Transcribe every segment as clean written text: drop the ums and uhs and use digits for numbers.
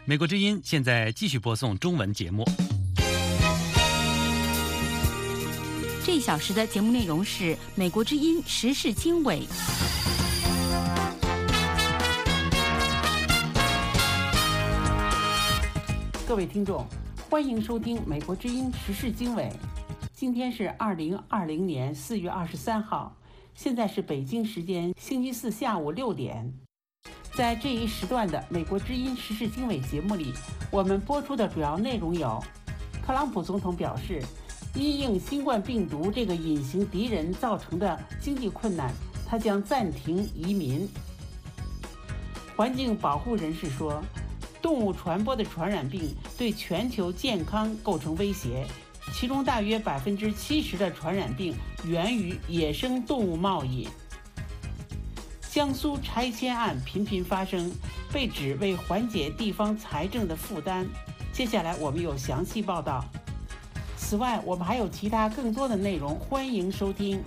美国之音现在继续播送中文节目。 这一小时的节目内容是美国之音时事经纬。 各位听众，欢迎收听美国之音时事经纬。今天是2020年4月23号，现在是北京时间星期四下午6点。在这一时段的美国之音时事经纬节目里，我们播出的主要内容有：特朗普总统表示，因应新冠病毒这个隐形敌人造成的经济困难，他将暂停移民。环境保护人士说，动物传播的传染病对全球健康构成威胁，其中大约70%的传染病源于野生动物贸易。江苏拆迁案频频发生，被指为缓解地方财政的负担。接下来我们有详细报道。此外，我们还有其他更多的内容，欢迎收听。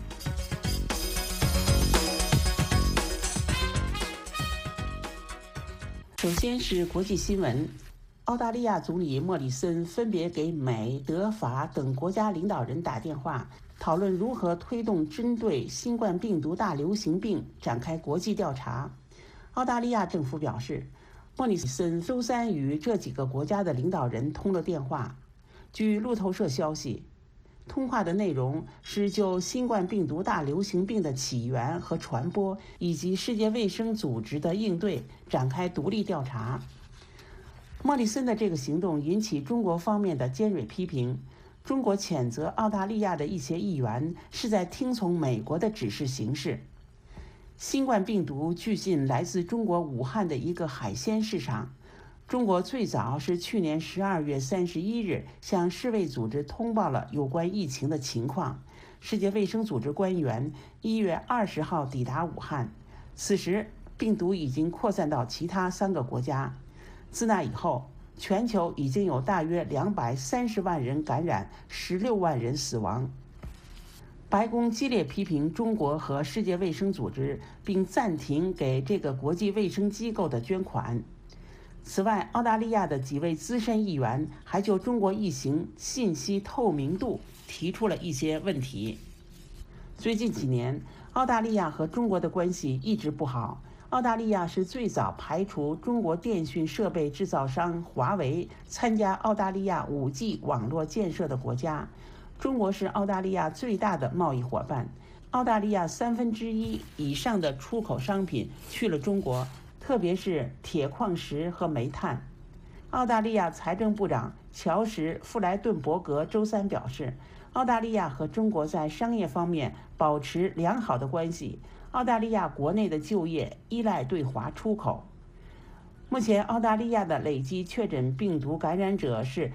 首先是国际新闻。澳大利亚总理莫里森分别给美、德、法等国家领导人打电话，讨论如何推动针对新冠病毒大流行病展开国际调查。澳大利亚政府表示，莫里森周三与这几个国家的领导人通了电话。据路透社消息，通话的内容是就新冠病毒大流行病的起源和传播，以及世界卫生组织的应对展开独立调查。莫里森的这个行动引起中国方面的尖锐批评。中国谴责澳大利亚的一些议员是在听从美国的指示行事。新冠病毒据信来自中国武汉的一个海鲜市场。中国最早是去年12月31日向世卫组织通报了有关疫情的情况。世界卫生组织官员1月20号抵达武汉，此时病毒已经扩散到其他3个国家。自那以后，全球已经有大约230万人感染，16万人死亡。白宫激烈批评中国和世界卫生组织，并暂停给这个国际卫生机构的捐款。此外，澳大利亚的几位资深议员还就中国疫情信息透明度提出了一些问题。最近几年，澳大利亚和中国的关系一直不好。澳大利亚是最早排除中国电讯设备制造商华为参加澳大利亚5G 网络建设的国家。中国是澳大利亚最大的贸易伙伴，澳大利亚1/3以上的出口商品去了中国，特别是铁矿石和煤炭。澳大利亚财政部长乔什·富莱顿伯格周三表示，澳大利亚和中国在商业方面保持良好的关系。澳大利亚国内的就业依赖对华出口。目前，澳大利亚的累计确诊病毒感染者是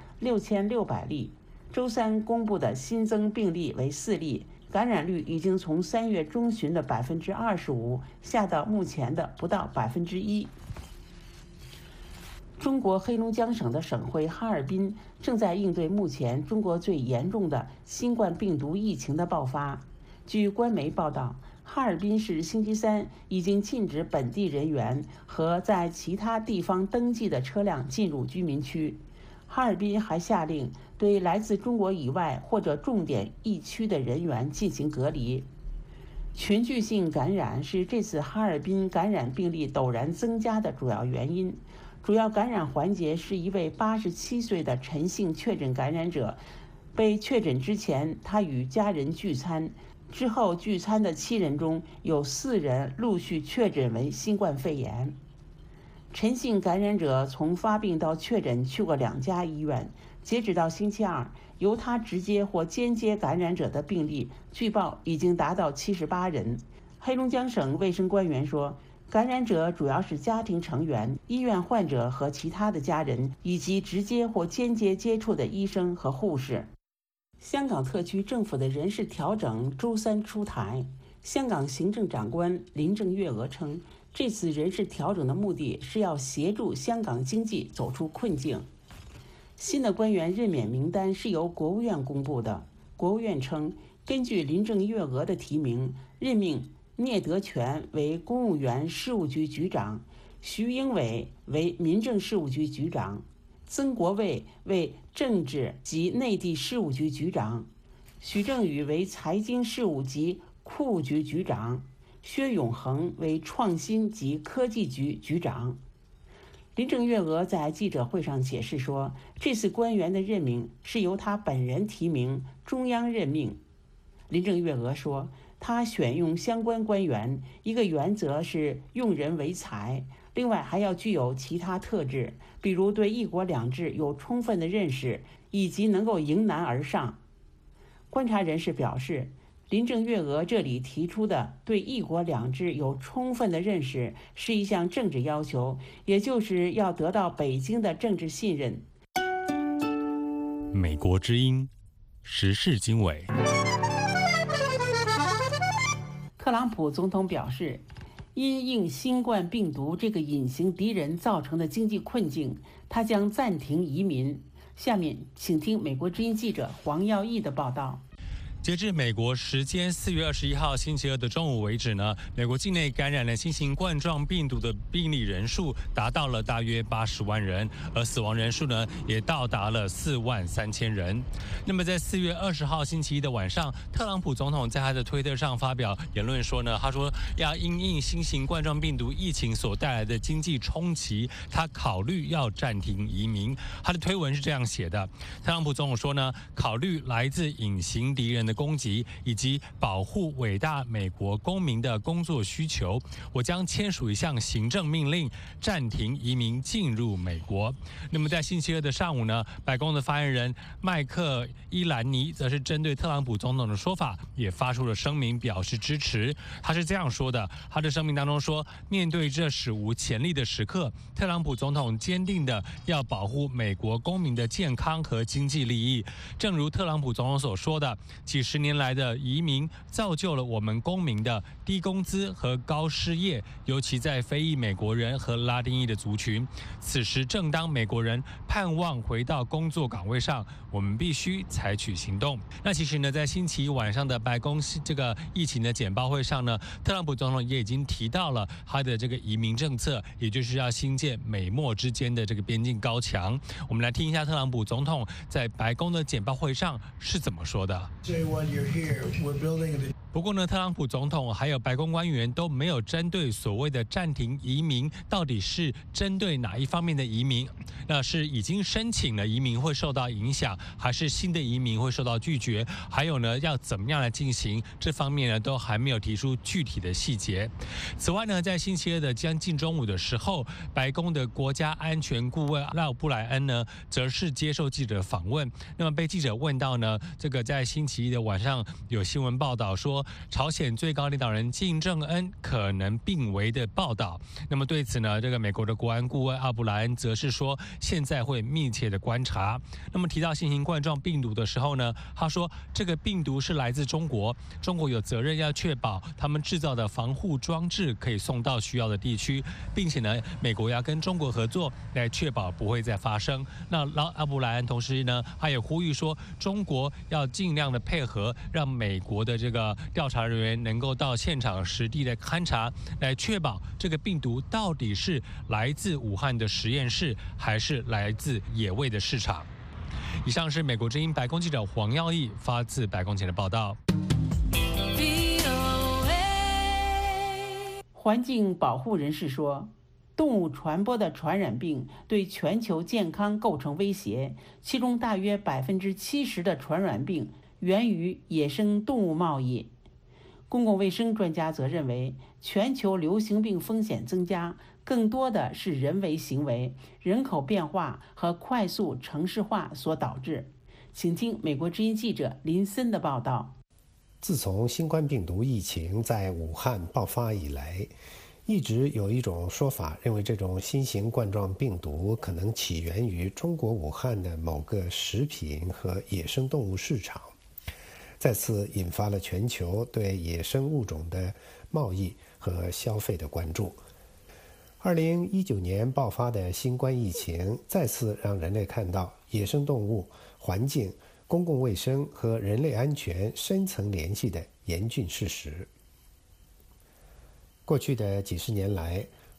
6600例，周三公布的新增病例为4例，感染率已经从3月中旬的25%下到目前的不到1%。中国黑龙江省的省会哈尔滨正在应对目前中国最严重的新冠病毒疫情的爆发。据官媒报道，哈尔滨市星期三已经禁止本地人员和在其他地方登记的车辆进入居民区。哈尔滨还下令对来自中国以外或者重点疫区的人员进行隔离。群聚性感染是这次哈尔滨感染病例陡然增加的主要原因。主要感染环节是一位87岁的陈姓确诊感染者，被确诊之前，他与家人聚餐。之后聚餐的7人中有4人陆续确诊为新冠肺炎。陈姓感染者从发病到确诊去过2家医院，截止到星期二，由他直接或间接感染者的病例据报已经达到78人。黑龙江省卫生官员说，感染者主要是家庭成员、医院患者和其他的家人，以及直接或间接接触的医生和护士。香港特区政府的人事调整周三出台。香港行政长官林郑月娥称，这次人事调整的目的是要协助香港经济走出困境。新的官员任免名单是由国务院公布的。国务院称，根据林郑月娥的提名，任命聂德权为公务员事务局局长， 徐英伟为民政事务局局长，曾国卫为政治及内地事务局局长，许正宇为财经事务及库局局长，薛永恒为创新及科技局局长。林郑月娥在记者会上解释说，这次官员的任命是由他本人提名，中央任命。林郑月娥说，他选用相关官员，一个原则是用人为才，另外还要具有其他特质，比如对一国两制有充分的认识，以及能够迎难而上。观察人士表示，林郑月娥这里提出的对一国两制有充分的认识是一项政治要求，也就是要得到北京的政治信任。 美国之音时事经纬。 特朗普总统表示，因应新冠病毒这个隐形敌人造成的经济困境，他将暂停移民。下面请听美国之音记者黄耀义的报道。 截至美国时间4月21号星期二的中午为止呢，美国境内感染了新型冠状病毒的病例人数达到了大约80万人，而死亡人数呢也到达了4万3000人。那么在4月20号星期一的晚上，特朗普总统在他的推特上发表言论说呢，他说要因应新型冠状病毒疫情所带来的经济冲击，他考虑要暂停移民。他的推文是这样写的：特朗普总统说呢，考虑来自隐形敌人的攻击以及保护伟大美国公民的工作需求，我将签署一项行政命令，暂停移民进入美国。那么在星期二的上午呢，白宫的发言人麦克伊兰尼则是针对特朗普总统的说法也发出了声明，表示支持。他是这样说的，他的声明当中说，面对这史无前例的时刻，特朗普总统坚定的要保护美国公民的健康和经济利益。正如特朗普总统所说的，几十年来的移民造就了我们公民的低工资和高失业，尤其在非裔美国人和拉丁裔的族群。此时正当美国人盼望回到工作岗位上，我们必须采取行动。那其实呢，在星期一晚上的白宫这个疫情的简报会上呢，特朗普总统也已经提到了他的这个移民政策，也就是要新建美墨之间的这个边境高墙。我们来听一下特朗普总统在白宫的简报会上是怎么说的。不过呢，特朗普总统还有白宫官员都没有针对所谓的暂停移民到底是针对哪一方面的移民，那是已经申请了移民会受到影响，还是新的移民会受到拒绝，还有呢要怎么样来进行，这方面呢都还没有提出具体的细节。此外呢，在星期二的将近中午的时候，白宫的国家安全顾问拉布莱恩呢则是接受记者访问，那么被记者问到呢，这个在星期一的晚上有新闻报道说朝鲜最高领导人金正恩可能病危的报道。那么对此呢，这个美国的国安顾问阿布莱恩则是说，现在会密切的观察。那么提到新型冠状病毒的时候呢，他说这个病毒是来自中国，中国有责任要确保他们制造的防护装置可以送到需要的地区，并且呢，美国要跟中国合作来确保不会再发生。那阿布莱恩同时呢，他也呼吁说，中国要尽量的配合，让美国的这个调查人员能够到现场实地的勘察，来确保这个病毒到底是来自武汉的实验室，还是来自野味的市场。以上是美国之音白宫记者黄耀义发自白宫前的报道。 环境保护人士说，动物传播的传染病对全球健康构成威胁，其中大约70%的传染病源于野生动物贸易。公共卫生专家则认为，全球流行病风险增加，更多的是人为行为、人口变化和快速城市化所导致。请听美国之音记者林森的报道。 自从新冠病毒疫情在武汉爆发以来，一直有一种说法认为这种新型冠状病毒可能起源于中国武汉的某个食品和野生动物市场，再次引发了全球对野生物种的贸易和消费的关注。2019年爆发的新冠疫情再次让人类看到野生动物、环境、公共卫生和人类安全深层联系的严峻事实。过去的几十年来，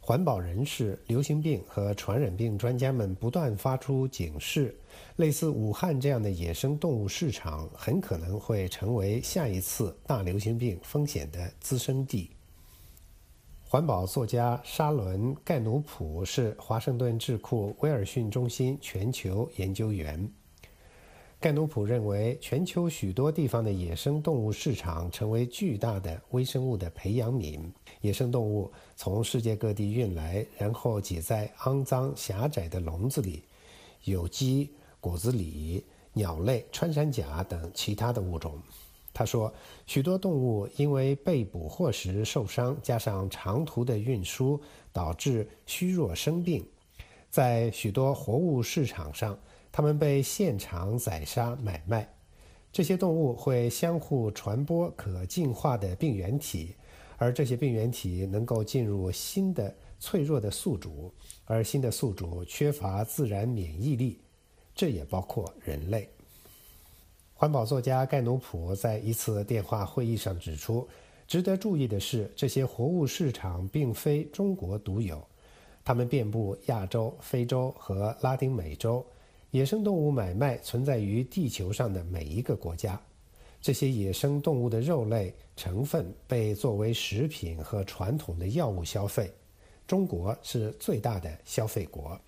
环保人士、流行病和传染病专家们不断发出警示，类似武汉这样的野生动物市场很可能会成为下一次大流行病风险的滋生地。环保作家沙伦·盖努普是华盛顿智库威尔逊中心全球研究员。盖努普认为，全球许多地方的野生动物市场成为巨大的微生物的培养皿，野生动物从世界各地运来，然后挤在肮脏狭窄的笼子里，有鸡、果子狸、鸟类、穿山甲等其他的物种。他说，许多动物因为被捕获时受伤，加上长途的运输，导致虚弱生病。在许多活物市场上，它们被现场宰杀买卖。这些动物会相互传播可进化的病原体，而这些病原体能够进入新的脆弱的宿主，而新的宿主缺乏自然免疫力，这也包括人类。环保作家盖努普在一次电话会议上指出，值得注意的是，这些活物市场并非中国独有，它们遍布亚洲、非洲和拉丁美洲。野生动物买卖存在于地球上的每一个国家，这些野生动物的肉类成分被作为食品和传统的药物消费。中国是最大的消费国。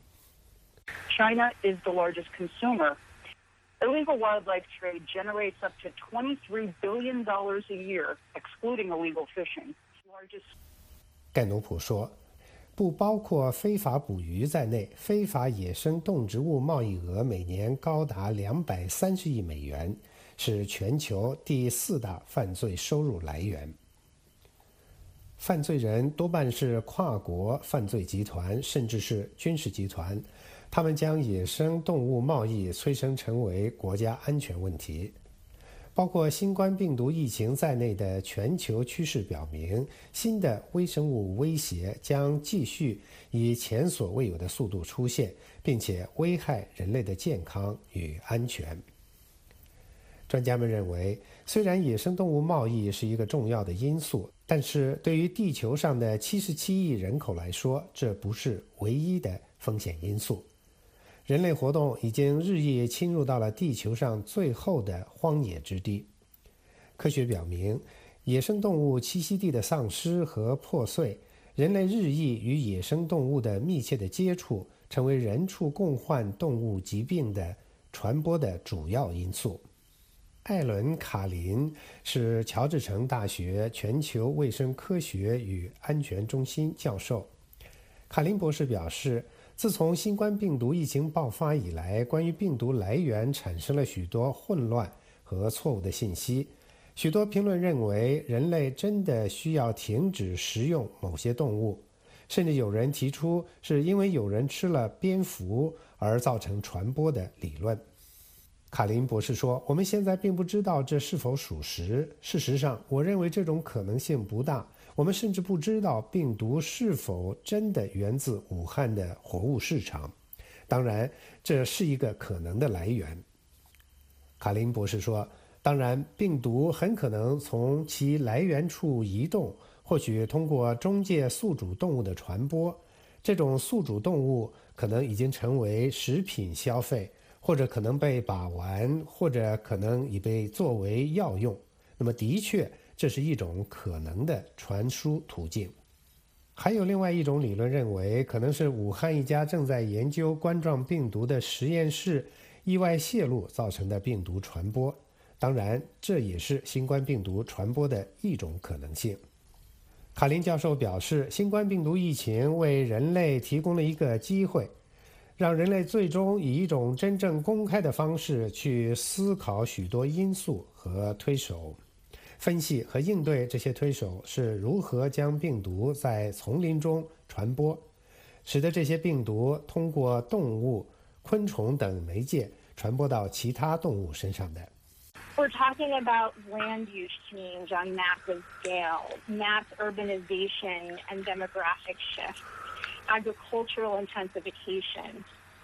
China is the largest consumer. Illegal wildlife trade generates up to $23 billion a year, excluding illegal fishing. 盖努普说，不包括非法捕鱼在内，非法野生动植物贸易额每年高达230亿美元，是全球第4大犯罪收入来源。犯罪人多半是跨国犯罪集团，甚至是军事集团，他们将野生动物贸易催生成为国家安全问题。包括新冠病毒疫情在内的全球趋势表明，新的微生物威胁将继续以前所未有的速度出现，并且危害人类的健康与安全。专家们认为，虽然野生动物贸易是一个重要的因素，但是对于地球上的77亿人口来说，这不是唯一的风险因素。人类活动已经日益侵入到了地球上最后的荒野之地。科学表明，野生动物栖息地的丧失和破碎，人类日益与野生动物的密切的接触，成为人畜共患动物疾病的传播的主要因素。艾伦·卡林是乔治城大学全球卫生科学与安全中心教授。卡林博士表示，自从新冠病毒疫情爆发以来，关于病毒来源产生了许多混乱和错误的信息。许多评论认为，人类真的需要停止食用某些动物，甚至有人提出是因为有人吃了蝙蝠而造成传播的理论。卡林博士说，我们现在并不知道这是否属实。事实上，我认为这种可能性不大。我们甚至不知道病毒是否真的源自武汉的活物市场。当然，这是一个可能的来源。卡林博士说，当然，病毒很可能从其来源处移动，或许通过中介宿主动物的传播。这种宿主动物可能已经成为食品消费，或者可能被把玩，或者可能已被作为药用。那么的确，这是一种可能的传输途径。还有另外一种理论认为，可能是武汉一家正在研究冠状病毒的实验室意外泄露造成的病毒传播。当然，这也是新冠病毒传播的一种可能性。卡林教授表示，新冠病毒疫情为人类提供了一个机会，让人类最终以一种真正公开的方式去思考许多因素和推手，分析和应对这些推手是如何将病毒在丛林中传播，使得这些病毒通过动物、昆虫等媒介传播到其他动物身上的。 We're talking about land use change on massive scale, mass urbanization and demographic shift, agricultural intensification,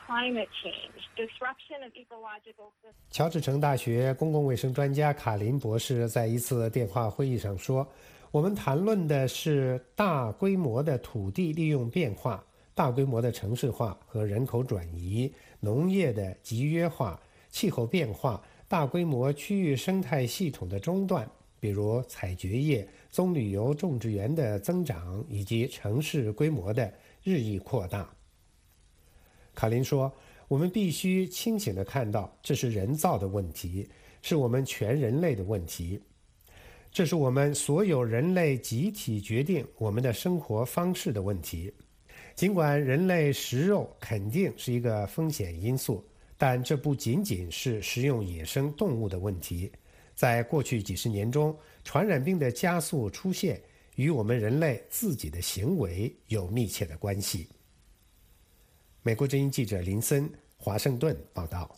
climate change, disruption of ecological systems. 乔治城大学公共卫生专家卡林博士在一次电话会议上说，我们谈论的是大规模的土地利用变化、大规模的城市化和人口转移、农业的集约化、气候变化、大规模区域生态系统的中断，比如采掘业、棕榈油种植园的增长以及城市规模的日益扩大。卡林说，我们必须清醒地看到，这是人造的问题，是我们全人类的问题。这是我们所有人类集体决定我们的生活方式的问题。尽管人类食肉肯定是一个风险因素，但这不仅仅是食用野生动物的问题。在过去几十年中，传染病的加速出现与我们人类自己的行为有密切的关系。美国之音记者林森，华盛顿报道。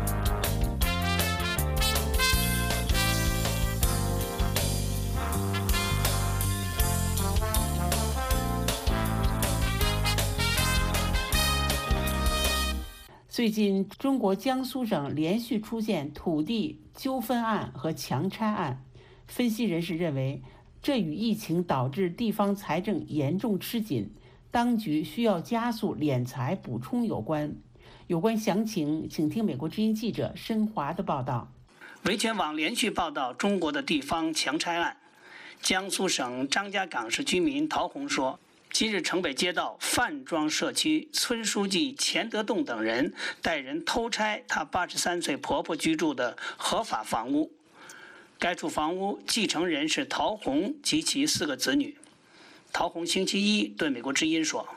最近，中国江苏省连续出现土地纠纷案和强拆案。分析人士认为，这与疫情导致地方财政严重吃紧，当局需要加速敛财补充有关。有关详情，请听美国之音记者申华的报道。 维权网连续报道中国的地方强拆案。江苏省张家港市居民陶红说，今日城北街道范庄社区村书记钱德栋等人带人偷拆他83岁婆婆居住的合法房屋。该处房屋继承人是陶红及其4个子女。陶红星期一对美国之音说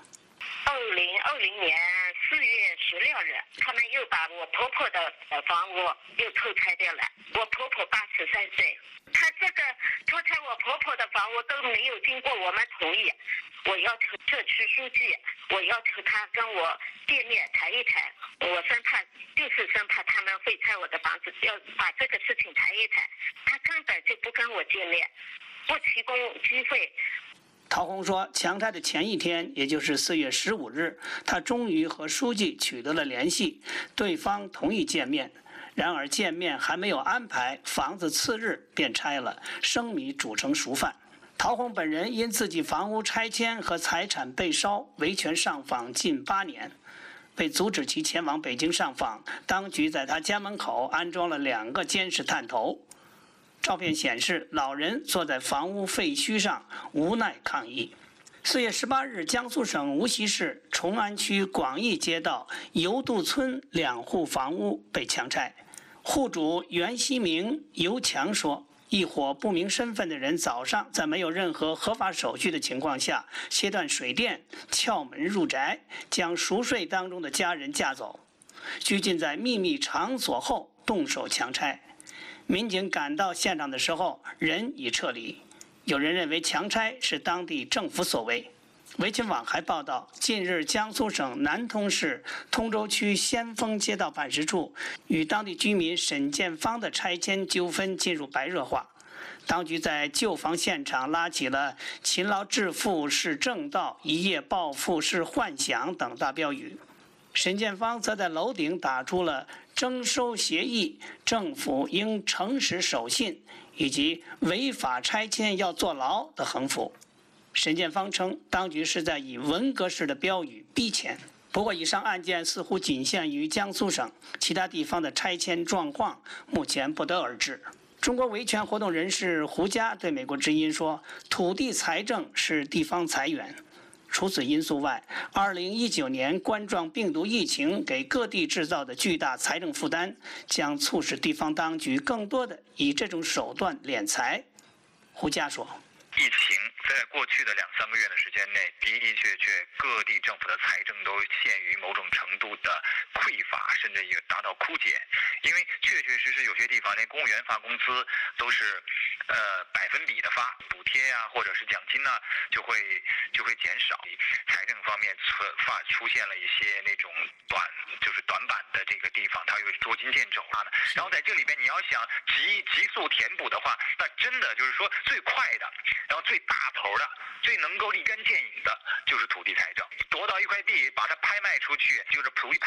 ，2020年4月16日，他们又把我婆婆的房屋又偷拆掉了。我婆婆83岁，她这个偷拆我婆婆的房屋都没有经过我们同意。我要求社区书记，我要求他跟我见面谈一谈，我生怕他们会拆我的房子，要把这个事情谈一谈。他根本就不跟我见面，不提供机会。 陶红说，强拆的前一天，也就是4月15日，他终于和书记取得了联系，对方同意见面。然而见面还没有安排，房子次日便拆了，生米煮成熟饭。陶红本人因自己房屋拆迁和财产被烧，维权上访近8年。为阻止其前往北京上访，当局在他家门口安装了2个监视探头。照片显示，老人坐在房屋废墟上，无奈抗议。4月18日，江苏省无锡市崇安区广义街道油渡村2户房屋被强拆。户主袁希明、尤强说，一伙不明身份的人早上在没有任何合法手续的情况下，切断水电，撬门入宅，将熟睡当中的家人架走，拘禁在秘密场所后动手强拆。民警赶到现场的时候，人已撤离。有人认为强拆是当地政府所为。维权网还报道，近日江苏省南通市通州区先锋街道办事处与当地居民沈建芳的拆迁纠纷进入白热化。当局在旧房现场拉起了“勤劳致富是正道，一夜暴富是幻想”等大标语。沈建芳则在楼顶打出了征收协议、政府应诚实守信以及违法拆迁要坐牢的横幅。沈建芳称，当局是在以文革式的标语逼迁。不过，以上案件似乎仅限于江苏省，其他地方的拆迁状况目前不得而知。中国维权活动人士胡佳对美国之音说，土地财政是地方财源。除此因素外，2019年冠状病毒疫情给各地制造的巨大财政负担，将促使地方当局更多的以这种手段敛财。胡佳说， 疫情在过去的2-3个月的时间内，的的确确各地政府的财政都陷于某种程度的匮乏，甚至也达到枯竭。因为确确实实有些地方连公务员发工资都是百分比的发，补贴呀、或者是奖金呢就会减少。财政方面出现了一些那种短板的这个地方，它又捉襟见肘了。然后在这里边你要想急速填补的话，那真的就是说最快的，然后最大头的，最能够立竿见影的就是土地财政。夺到一块地，把它拍卖出去，就是土地拍卖的费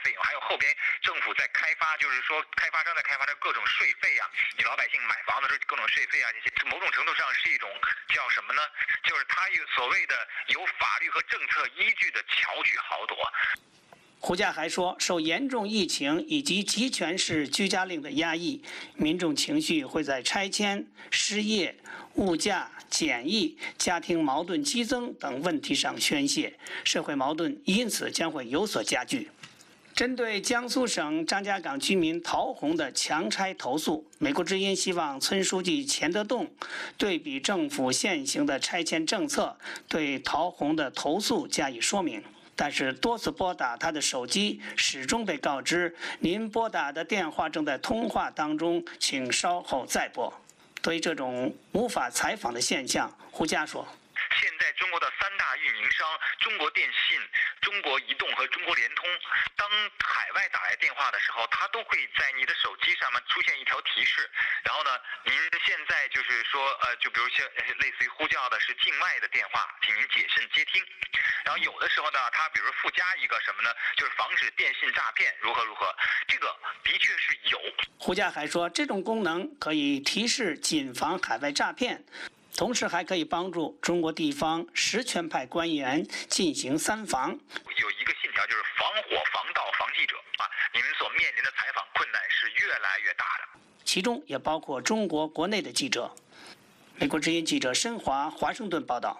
费用，还有后边政府在开发，就是说开发商在开发的各种税费啊，你老百姓买房子的各种税费啊，这些某种程度上是一种叫什么呢？就是它有所谓的有法律和政策依据的巧取豪夺。 胡佳还说，受严重疫情以及集权式居家令的压抑，民众情绪会在拆迁、失业、物价、检疫、家庭矛盾激增等问题上宣泄，社会矛盾因此将会有所加剧。针对江苏省张家港居民陶红的强拆投诉，美国之音希望村书记钱德栋对比政府现行的拆迁政策，对陶红的投诉加以说明。但是多次拨打他的手机，始终被告知您拨打的电话正在通话当中，请稍后再拨。对于这种无法采访的现象，胡佳说。 现在中国的3大运营商中国电信、中国移动和中国联通，当海外打来电话的时候，它都会在你的手机上面出现一条提示，然后呢，您现在就是说就比如像类似于呼叫的是境外的电话，请您谨慎接听。然后有的时候呢，它比如附加一个什么呢，就是防止电信诈骗如何如何，这个的确是有。 胡佳还说，这种功能可以提示谨防海外诈骗。同时还可以帮助中国地方实权派官员进行3防。 有一个信条就是防火、防盗、防记者啊，你们所面临的采访困难是越来越大的。 其中也包括中国国内的记者。美国之音记者申华华盛顿报道。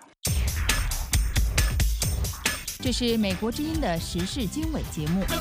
这是美国之音的时事经纬节目。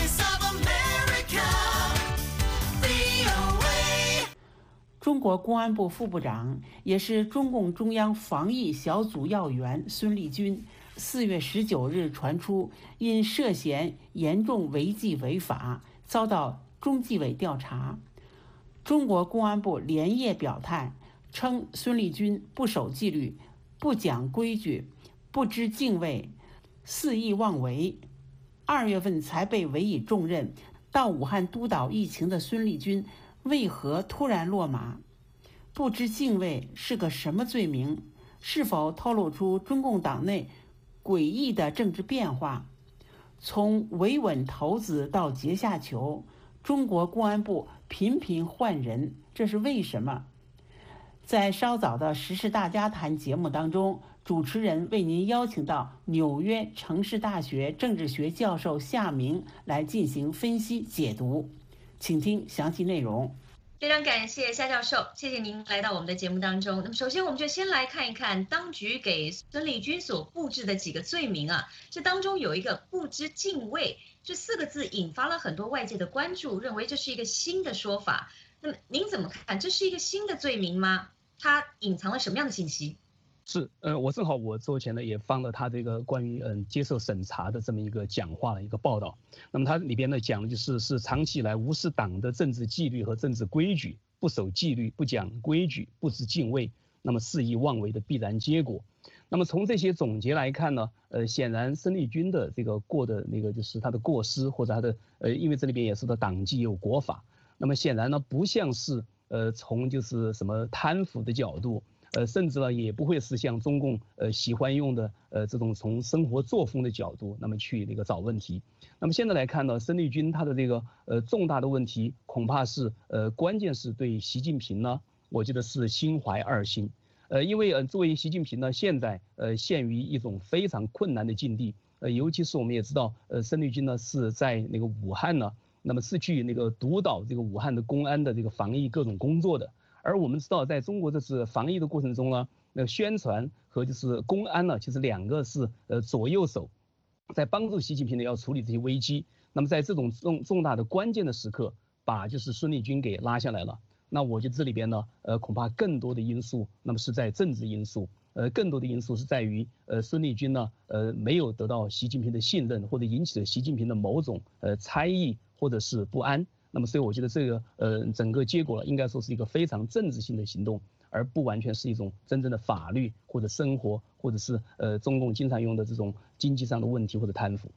中国公安部副部长，也是中共中央防疫小组要员孙立军，4月19日传出因涉嫌严重违纪违法，遭到中纪委调查。中国公安部连夜表态，称孙立军不守纪律、不讲规矩、不知敬畏、肆意妄为。2月份才被委以重任，到武汉督导疫情的孙立军为何突然落马？不知敬畏是个什么罪名？是否透露出中共党内诡异的政治变化？从维稳头子到阶下囚，中国公安部频频换人，这是为什么？在稍早的时事大家谈节目当中，主持人为您邀请到纽约城市大学政治学教授夏明来进行分析解读，请听详细内容。 非常感谢夏教授，谢谢您来到我们的节目当中。那么首先我们就先来看一看当局给孙立军所布置的几个罪名啊，这当中有一个不知敬畏，这4个字引发了很多外界的关注，认为这是一个新的说法。那么您怎么看？这是一个新的罪名吗？它隐藏了什么样的信息？ 是，我正好我周前呢也放了他这个关于接受审查的这么一个讲话的一个报道。那么他里边呢讲的是长期以来无视党的政治纪律和政治规矩，不守纪律、不讲规矩、不知敬畏，那么肆意妄为的必然结果。那么从这些总结来看呢，显然孙立军的这个过的那个就是他的过失或者他的因为这里边也是的党纪也有国法，那么显然呢不像是从就是什么贪腐的角度。甚至呢也不会是像中共喜欢用的这种从生活作风的角度，那么去那个找问题。那么现在来看呢，孙立军他的这个重大的问题恐怕是关键是对习近平呢，我觉得是心怀二心。因为作为习近平呢，现在陷于一种非常困难的境地。尤其是我们也知道，孙立军呢是在那个武汉呢，那么是去那个督导这个武汉的公安的这个防疫各种工作的。而我们知道，在中国这次防疫的过程中呢，那个宣传和就是公安呢，其实2个是左右手，在帮助习近平呢要处理这些危机。那么在这种重大的关键的时刻，把就是孙立军给拉下来了。那我觉得这里边呢，恐怕更多的因素，那么是在政治因素，更多的因素是在于孙立军呢，没有得到习近平的信任，或者引起了习近平的某种猜疑或者是不安。那么，所以我觉得这个整个结果应该说是一个非常政治性的行动，而不完全是一种真正的法律或者生活，或者是中共经常用的这种经济上的问题或者贪腐。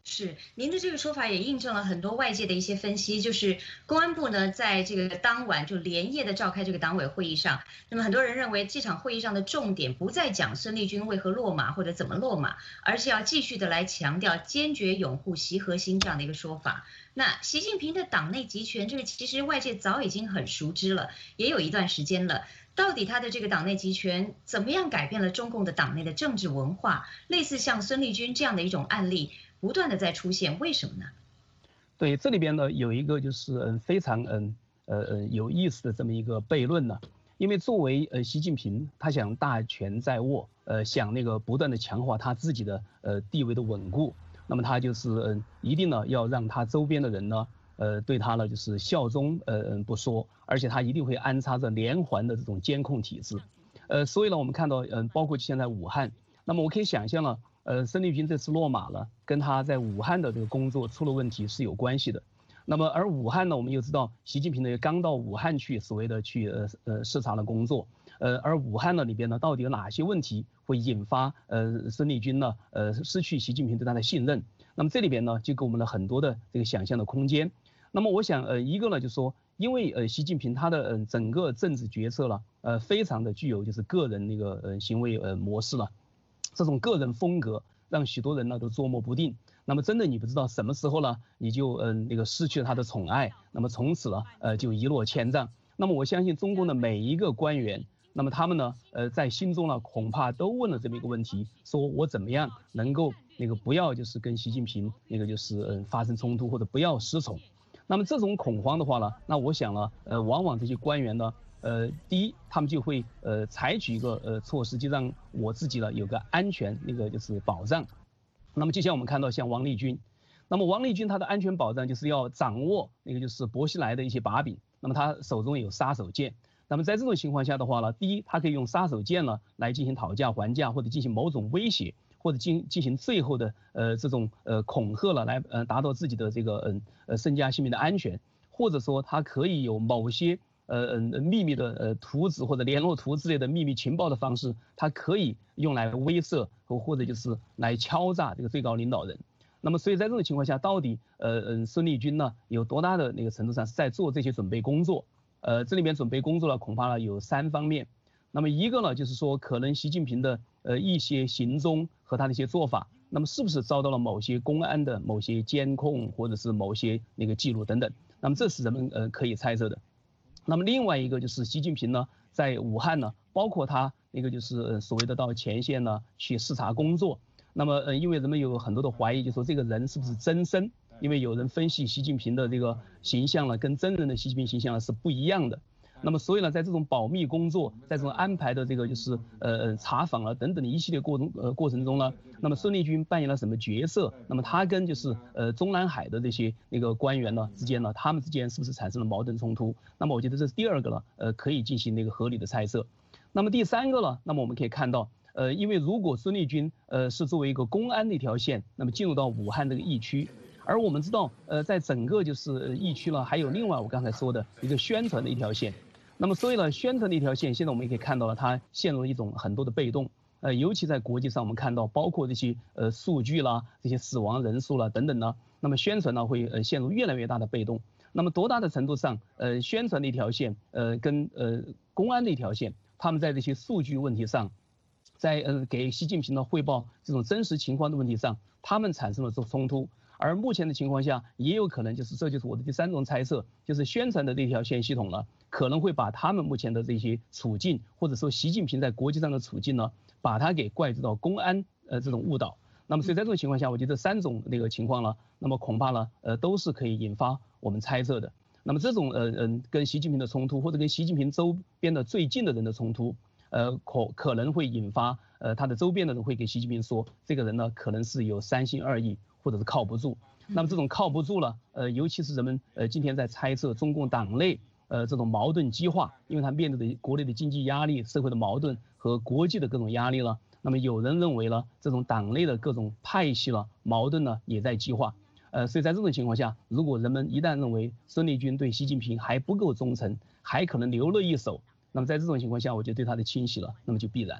是，您的这个说法也印证了很多外界的一些分析，就是公安部呢在这个当晚就连夜的召开这个党委会议上，那么很多人认为这场会议上的重点不再讲孙立军为何落马或者怎么落马，而是要继续的来强调坚决拥护习核心这样的一个说法。那习近平的党内集权，这个其实外界早已经很熟知了，也有一段时间了。到底他的这个党内集权怎么样改变了中共的党内的政治文化？类似像孙立军这样的一种案例不断的在出现，为什么呢？ 对，这里边呢有一个就是非常有意思的这么一个悖论呢，因为作为习近平，他想大权在握，想那个不断的强化他自己的地位的稳固，那么他就是一定呢要让他周边的人呢对他呢就是效忠不说，而且他一定会安插着连环的这种监控体制，所以呢我们看到包括现在武汉，那么我可以想象了。孙立军这次落马了，跟他在武汉的这个工作出了问题是有关系的。那么而武汉呢，我们又知道习近平呢刚到武汉去所谓的去视察了工作，而武汉呢里边呢到底有哪些问题会引发孙立军呢失去习近平对他的信任？那么这里边呢就给我们了很多的这个想象的空间。那么我想一个呢就是说，因为习近平他的整个政治决策了非常的具有就是个人那个行为模式了。这种个人风格让许多人呢都捉摸不定，那么真的你不知道什么时候呢你就那个失去了他的宠爱，那么从此呢就一落千丈。那么我相信中共的每一个官员，那么他们呢在心中呢恐怕都问了这么一个问题，说我怎么样能够那个不要就是跟习近平那个就是发生冲突，或者不要失宠。那么这种恐慌的话呢，那我想呢往往这些官员呢第一，他们就会采取一个措施，就让我自己呢有个安全那个就是保障。那么就像我们看到像王立军，那么王立军他的安全保障就是要掌握那个就是薄熙来的一些把柄，那么他手中有杀手锏。那么在这种情况下的话呢，第一，他可以用杀手锏呢来进行讨价还价，或者进行某种威胁，或者进行最后的这种恐吓了，来达到自己的这个身家性命的安全，或者说他可以有某些秘密的图纸或者联络图之类的秘密情报的方式，它可以用来威慑或者就是来敲诈这个最高领导人。那么所以在这种情况下，到底孙立军呢有多大的那个程度上是在做这些准备工作？这里面准备工作呢恐怕呢有3方面。那么一个呢就是说，可能习近平的一些行踪和他的一些做法，那么是不是遭到了某些公安的某些监控，或者是某些那个记录等等？那么这是人们可以猜测的。那么另外一个就是习近平呢，在武汉呢，包括他那个就是所谓的到前线呢去视察工作。那么因为人们有很多的怀疑，就说这个人是不是真身？因为有人分析习近平的这个形象呢，跟真人的习近平形象呢是不一样的。那么所以呢，在这种保密工作，在这种安排的这个就是查访了等等的一系列过程中呢，那么孙立军扮演了什么角色？那么他跟就是中南海的这些那个官员呢之间呢，他们之间是不是产生了矛盾冲突？那么我觉得这是第2个了，可以进行那个合理的猜测。那么第3个呢，那么我们可以看到，因为如果孙立军是作为一个公安的一条线，那么进入到武汉这个疫区。而我们知道，在整个就是疫区呢，还有另外我刚才说的一个宣传的一条线。那么所以呢，宣传的一条线，现在我们也可以看到了，它陷入了一种很多的被动。尤其在国际上，我们看到包括这些数据啦、这些死亡人数啦等等呢，那么宣传呢会陷入越来越大的被动。那么多大的程度上，宣传的一条线，跟公安的一条线，他们在这些数据问题上，在给习近平的汇报这种真实情况的问题上，他们产生了冲突。而目前的情况下，也有可能就是这就是我的第3种猜测，就是宣传的这条线系统呢，可能会把他们目前的这些处境，或者说习近平在国际上的处境呢，把它给怪罪到公安这种误导。那么所以在这种情况下，我觉得3种那个情况呢，那么恐怕呢都是可以引发我们猜测的。那么这种跟习近平的冲突，或者跟习近平周边的最近的人的冲突，可能会引发他的周边的人会给习近平说，这个人呢可能是有3心2意。或者是靠不住，那么这种靠不住了，尤其是人们今天在猜测中共党内这种矛盾激化，因为他面对的国内的经济压力、社会的矛盾和国际的各种压力了。那么有人认为呢，这种党内的各种派系了矛盾呢也在激化。所以在这种情况下，如果人们一旦认为孙立军对习近平还不够忠诚，还可能留了一手，那么在这种情况下，我觉得对他的清洗了，那么就必然了。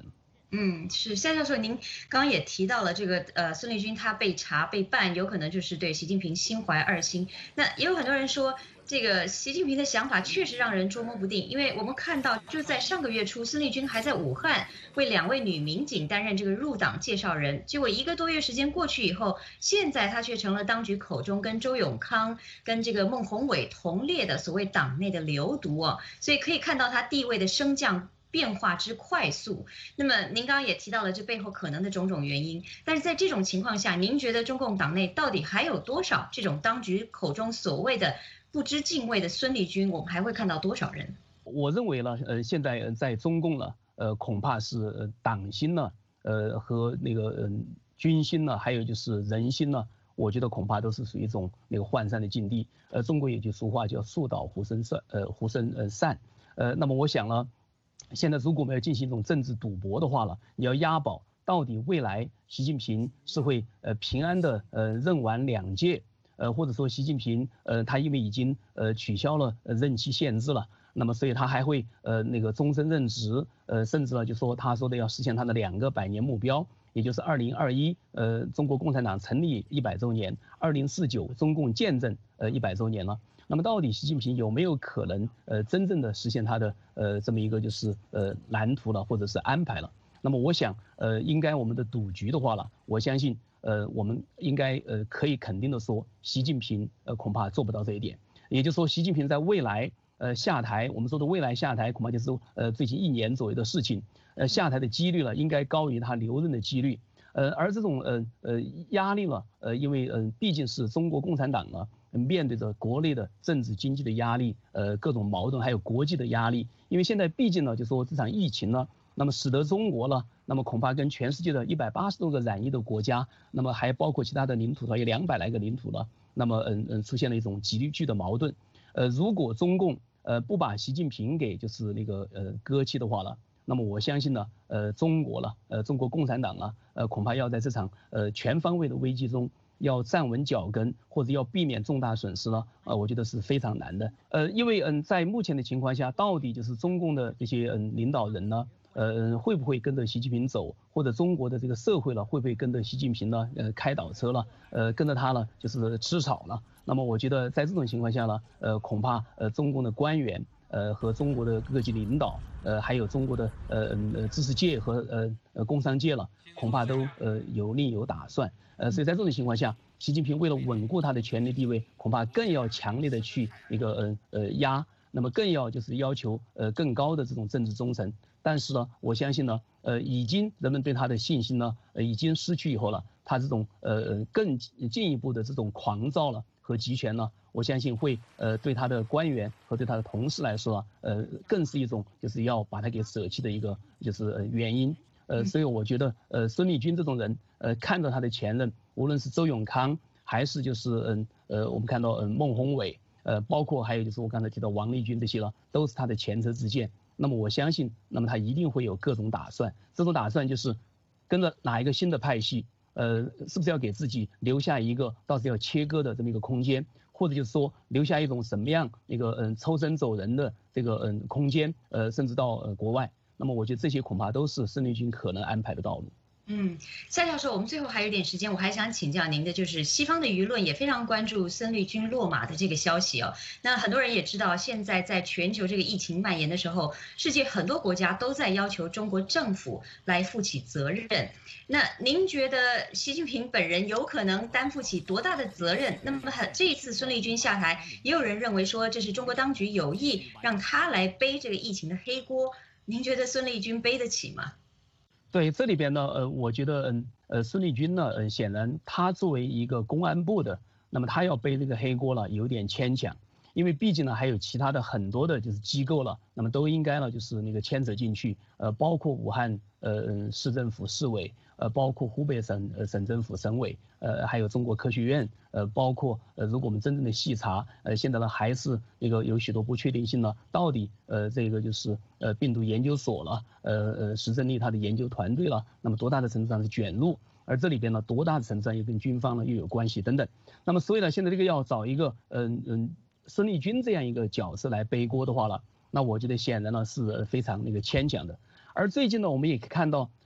是夏教授，您刚刚也提到了这个孙立军他被查被办，有可能就是对习近平心怀二心。那也有很多人说，这个习近平的想法确实让人捉摸不定，因为我们看到就在上个月初，孙立军还在武汉为2位女民警担任这个入党介绍人，结果1个多月时间过去以后，现在他却成了当局口中跟周永康、跟这个孟宏伟同列的所谓党内的流毒哦，所以可以看到他地位的升降变化之快速。那么您刚刚也提到了这背后可能的种种原因，但是在这种情况下，您觉得中共党内到底还有多少这种当局口中所谓的不知敬畏的孙立军？我们还会看到多少人？ 我认为呢，现在在中共呢，恐怕是党心呢，和那个军心呢，还有就是人心呢，我觉得恐怕都是属于一种那个涣散的境地。中国有句俗话叫树倒猢狲散。那么我想呢，现在如果我们要进行一种政治赌博的话了，你要押宝到底未来习近平是会平安的任完2届，或者说习近平他因为已经取消了任期限制了，那么所以他还会那个终身任职，甚至呢就说他说的要实现他的2个100年目标，也就是2021中国共产党成立100周年，2049中共建政100周年了。那么到底习近平有没有可能真正的实现他的这么一个就是蓝图了，或者是安排了？那么我想应该我们的赌局的话了，我相信我们应该可以肯定的说，习近平恐怕做不到这一点。也就是说，习近平在未来下台，我们说的未来下台恐怕就是最近1年左右的事情，下台的几率呢应该高于他留任的几率。而这种压力呢，因为毕竟是中国共产党呢面对着国内的政治经济的压力，各种矛盾，还有国际的压力。因为现在毕竟呢，就说这场疫情呢，那么使得中国呢，那么恐怕跟全世界的180多个染疫的国家，那么还包括其他的领土有200来个领土了，那么出现了一种急剧的矛盾。如果中共不把习近平给就是那个割弃的话了，那么我相信呢，中国了，中国共产党呢，恐怕要在这场全方位的危机中要站稳脚跟，或者要避免重大损失呢，我觉得是非常难的。因为在目前的情况下，到底就是中共的这些领导人呢，会不会跟着习近平走，或者中国的这个社会了会不会跟着习近平呢开倒车了，跟着他呢就是吃草了？那么我觉得在这种情况下呢，恐怕中共的官员和中国的各级领导，还有中国的知识界和工商界了，恐怕都有另有打算。所以在这种情况下，习近平为了稳固他的权力地位，恐怕更要强烈的去一个压，那么更要就是要求更高的这种政治忠诚。但是呢，我相信呢，已经人们对他的信心呢，已经失去以后了，他这种更进一步的这种狂躁了和集权呢，我相信会对他的官员和对他的同事来说，更是一种就是要把他给舍弃的一个就是原因。所以我觉得孙立军这种人，看到他的前任，无论是周永康还是就是我们看到孟宏伟，包括还有就是我刚才提到王立军这些了，都是他的前车之鉴。那么我相信，那么他一定会有各种打算。这种打算就是跟着哪一个新的派系，是不是要给自己留下一个到时要切割的这么一个空间，或者就是说留下一种什么样一个抽身走人的这个空间，甚至到国外。那么我觉得这些恐怕都是孙立军可能安排的道路。 夏教授，我们最后还有点时间，我还想请教您的，就是西方的舆论也非常关注孙立军落马的这个消息哦。那很多人也知道，现在在全球这个疫情蔓延的时候，世界很多国家都在要求中国政府来负起责任。那您觉得习近平本人有可能担负起多大的责任？那么这一次孙立军下台，也有人认为说这是中国当局有意让他来背这个疫情的黑锅。您觉得孙立军背得起吗？ 对，这里边呢，我觉得孙立军呢，显然他作为一个公安部的，那么他要背这个黑锅了，有点牵强，因为毕竟呢还有其他的很多的就是机构了，那么都应该呢就是那个牵扯进去，包括武汉市政府市委，包括湖北省省政府省委，还有中国科学院，包括如果我们真正的细查，现在呢还是那个有许多不确定性呢，到底这个就是病毒研究所了，石正丽他的研究团队了，那么多大的程度上是卷入，而这里边呢多大的程度上又跟军方呢又有关系等等，那么所以呢现在这个要找一个孙立军这样一个角色来背锅的话了，那我觉得显然呢是非常那个牵强的。而最近呢，我们也可以看到，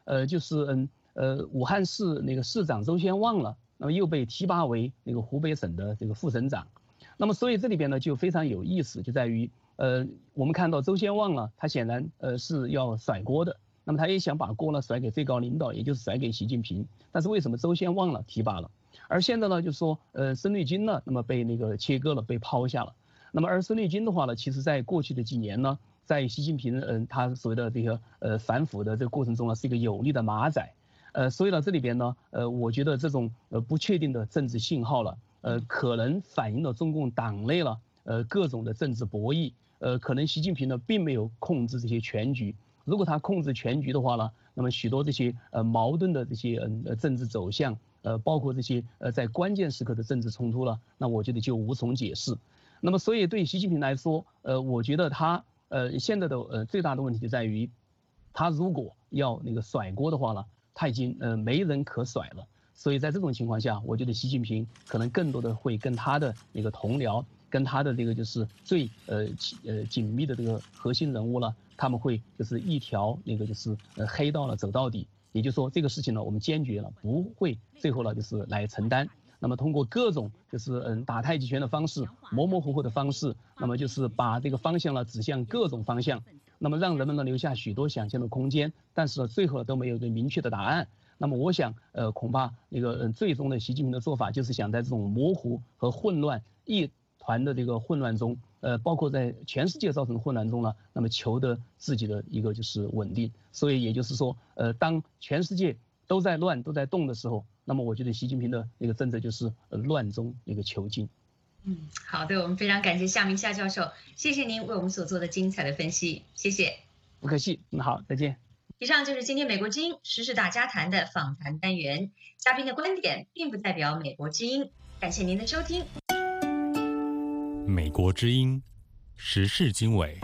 就是武汉市那个市长周先旺了，那么又被提拔为那个湖北省的这个副省长。那么所以这里边呢就非常有意思，就在于我们看到周先旺呢，他显然是要甩锅的，那么他也想把锅呢甩给最高领导，也就是甩给习近平。但是为什么周先旺了提拔了，而现在呢就说孙立军呢，那么被那个切割了，被抛下了。那么而孙立军的话呢，其实在过去的几年呢，在习近平他所谓的这个反腐的这个过程中呢，是一个有力的马仔。所以呢这里边呢我觉得这种不确定的政治信号了，可能反映了中共党内了各种的政治博弈。可能习近平呢并没有控制这些全局，如果他控制全局的话呢，那么许多这些矛盾的这些政治走向，包括这些在关键时刻的政治冲突了，那我觉得就无从解释。那么所以对习近平来说，我觉得他现在的最大的问题就在于，他如果要那个甩锅的话呢，他已经没人可甩了。所以在这种情况下，我觉得习近平可能更多的会跟他的那个同僚，跟他的这个就是最紧密的这个核心人物呢，他们会就是一条那个就是黑道了走到底。也就是说这个事情呢，我们坚决了不会最后呢就是来承担。那么通过各种就是打太极拳的方式，模模糊糊的方式，那么就是把这个方向呢指向各种方向，那么让人们呢留下许多想象的空间，但是呢最后呢都没有一个明确的答案。那么我想恐怕那个最终的习近平的做法就是想在这种模糊和混乱一团的这个混乱中，包括在全世界造成混乱中呢，那么求得自己的一个就是稳定。所以也就是说，当全世界都在乱都在动的时候，那么我觉得习近平的那个政策就是乱中那个求进。 好的，我们非常感谢夏明夏教授，谢谢您为我们所做的精彩的分析，谢谢。 不客气，好，再见。 以上就是今天美国之音时事大家谈的访谈单元，嘉宾的观点并不代表美国之音，感谢您的收听。 美国之音时事经纬。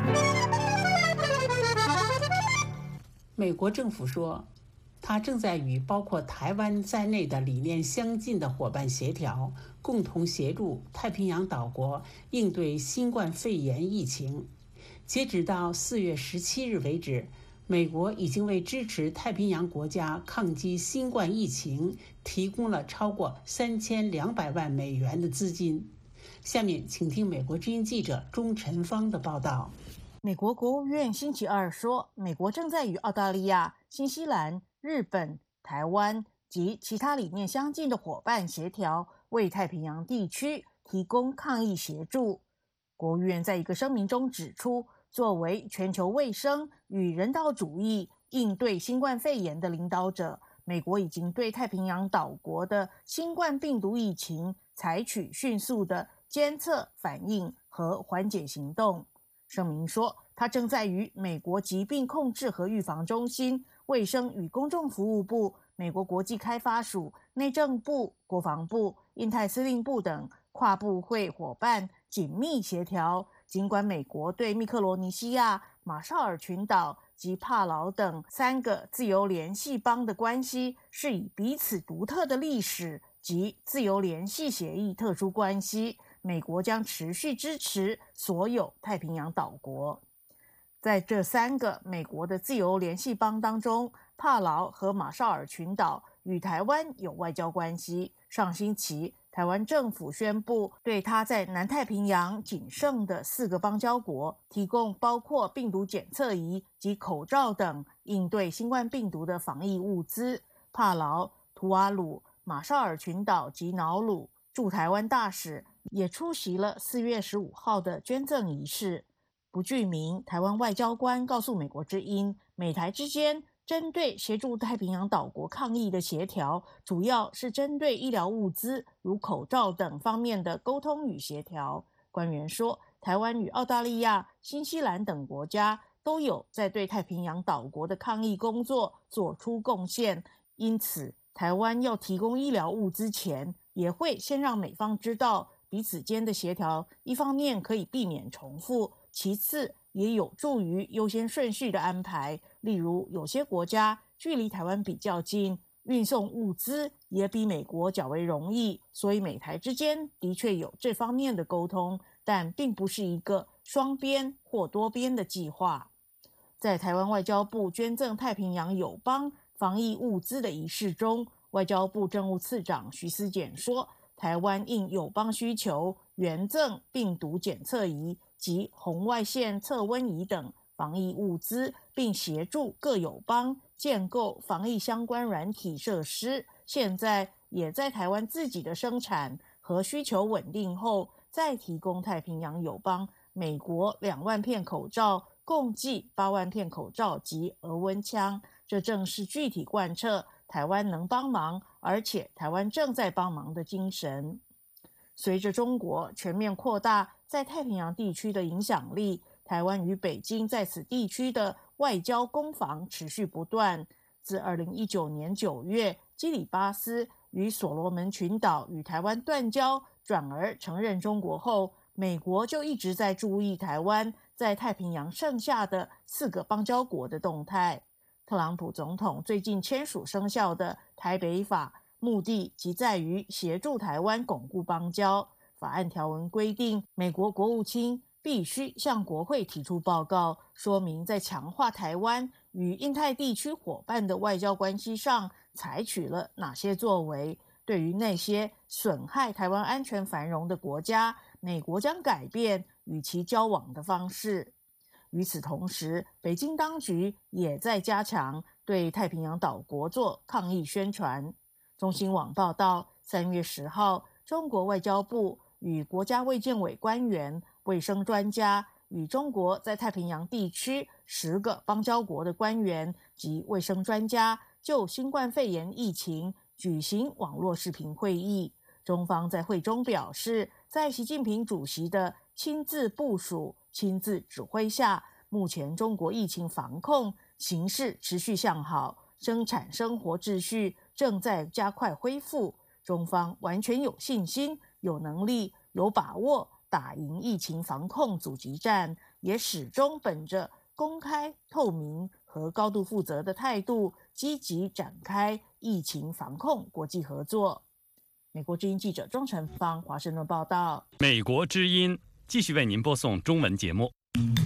美国政府说，他正在与包括台湾在内的理念相近的伙伴协调，共同协助太平洋岛国应对新冠肺炎疫情。截止到4月17日为止，美国已经为支持太平洋国家抗击新冠疫情提供了超过3200万美元的资金。下面请听美国之音记者钟晨芳的报道。 美国国务院星期二说，美国正在与澳大利亚、新西兰、日本、台湾及其他理念相近的伙伴协调，为太平洋地区提供抗疫协助。国务院在一个声明中指出，作为全球卫生与人道主义应对新冠肺炎的领导者，美国已经对太平洋岛国的新冠病毒疫情采取迅速的监测、反应和缓解行动。声明说，它正在与美国疾病控制和预防中心、卫生与公众服务部、美国国际开发署、内政部、国防部、印太司令部等跨部会伙伴紧密协调。尽管美国对密克罗尼西亚、马绍尔群岛及帕劳等3个自由联系邦的关系是以彼此独特的历史及自由联系协议特殊关系，美国将持续支持所有太平洋岛国。在这3个美国的自由联系邦当中，帕劳和马绍尔群岛与台湾有外交关系。上星期，台湾政府宣布对他在南太平洋仅剩的4个邦交国提供包括病毒检测仪及口罩等应对新冠病毒的防疫物资。帕劳、图瓦鲁、马绍尔群岛及瑙鲁驻台湾大使也出席了4月15号的捐赠仪式。不具名台湾外交官告诉美国之音，美台之间针对协助太平洋岛国抗疫的协调，主要是针对医疗物资如口罩等方面的沟通与协调。官员说，台湾与澳大利亚、新西兰等国家都有在对太平洋岛国的抗疫工作做出贡献，因此台湾要提供医疗物资前，也会先让美方知道彼此间的协调，一方面可以避免重复，其次也有助于优先顺序的安排。例如，有些国家距离台湾比较近，运送物资也比美国较为容易，所以美台之间的确有这方面的沟通，但并不是一个双边或多边的计划。在台湾外交部捐赠太平洋友邦防疫物资的仪式中，外交部政务次长徐思俭说，台湾应友邦需求，援赠病毒检测仪及红外线测温仪等防疫物资，并协助各友邦建构防疫相关软体设施。现在也在台湾自己的生产和需求稳定后，再提供太平洋友邦美国2万片口罩，共计8万片口罩及额温枪。这正是具体贯彻台湾能帮忙，而且台湾正在帮忙的精神。随着中国全面扩大在太平洋地区的影响力，台湾与北京在此地区的外交攻防持续不断。自2019年9月，基里巴斯与所罗门群岛与台湾断交，转而承认中国后，美国就一直在注意台湾在太平洋剩下的4个邦交国的动态。特朗普总统最近签署生效的台北法，目的即在于协助台湾巩固邦交。法案条文规定，美国国务卿必须向国会提出报告，说明在强化台湾与印太地区伙伴的外交关系上采取了哪些作为。对于那些损害台湾安全繁荣的国家，美国将改变与其交往的方式。与此同时，北京当局也在加强对太平洋岛国做抗议宣传。中新网报道，3月10号，中国外交部与国家卫健委官员、卫生专家与中国在太平洋地区10个邦交国的官员及卫生专家就新冠肺炎疫情举行网络视频会议。中方在会中表示，在习近平主席的亲自部署、亲自指挥下，目前中国疫情防控形势持续向好，生产生活秩序正在加快恢复。中方完全有信心、有能力、有把握打赢疫情防控阻击战，也始终本着公开、透明和高度负责的态度，积极展开疫情防控国际合作。美国之音记者庄晨芳华盛顿报道。 美国之音继续为您播送中文节目。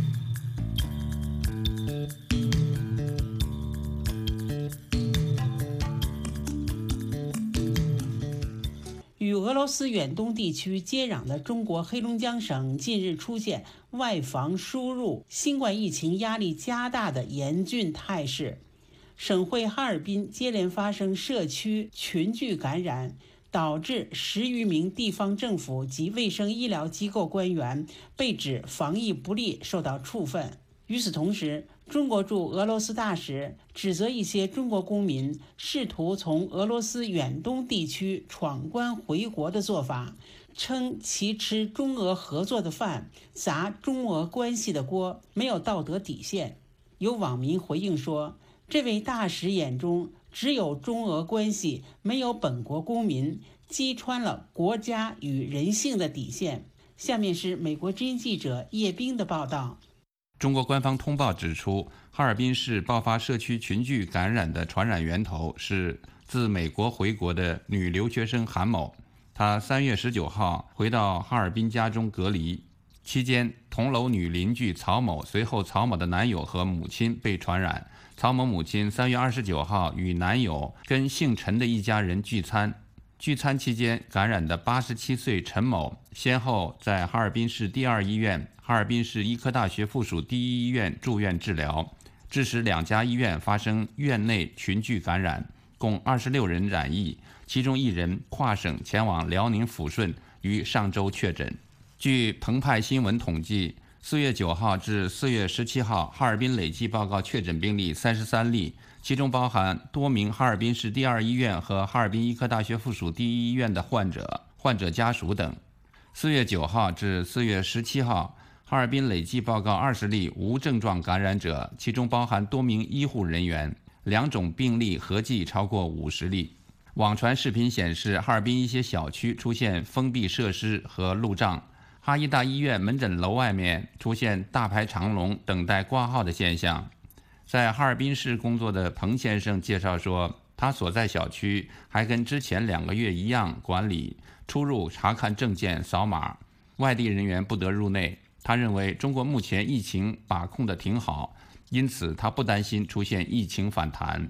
与俄罗斯远东地区接壤的中国黑龙江省近日出现外防输入新冠疫情压力加大的严峻态势，省会哈尔滨接连发生社区群聚感染，导致10余名地方政府及卫生医疗机构官员被指防疫不力受到处分。与此同时，中国驻俄罗斯大使指责一些中国公民试图从俄罗斯远东地区闯关回国的做法，称其吃中俄合作的饭，砸中俄关系的锅，没有道德底线。有网民回应说，这位大使眼中只有中俄关系，没有本国公民，击穿了国家与人性的底线。下面是美国之音记者叶冰的报道。 中国官方通报指出，哈尔滨市爆发社区群聚感染的传染源头是自美国回国的女留学生韩某。她3月19号回到哈尔滨家中隔离期间，同楼女邻居曹某，随后曹某的男友和母亲被传染。曹某母亲3月29号与男友跟姓陈的一家人聚餐，聚餐期间感染的87岁陈某，先后在哈尔滨市第2医院、哈尔滨市医科大学附属第1医院住院治疗，致使2家医院发生院内群聚感染，共26人染疫，其中1人跨省前往辽宁抚顺，于上周确诊。据澎湃新闻统计，4月9号至4月17号，哈尔滨累计报告确诊病例33例，其中包含多名哈尔滨市第2医院和哈尔滨医科大学附属第1医院的患者家属等。4月9号至4月17号，哈尔滨累计报告20例无症状感染者，其中包含多名医护人员，2种病例合计超过50例。网传视频显示，哈尔滨一些小区出现封闭设施和路障，哈医大医院门诊楼外面出现大排长龙等待挂号的现象。在哈尔滨市工作的彭先生介绍说，他所在小区还跟之前2个月一样管理出入查看证件扫码，外地人员不得入内。他认为中国目前疫情把控得挺好，因此他不担心出现疫情反弹。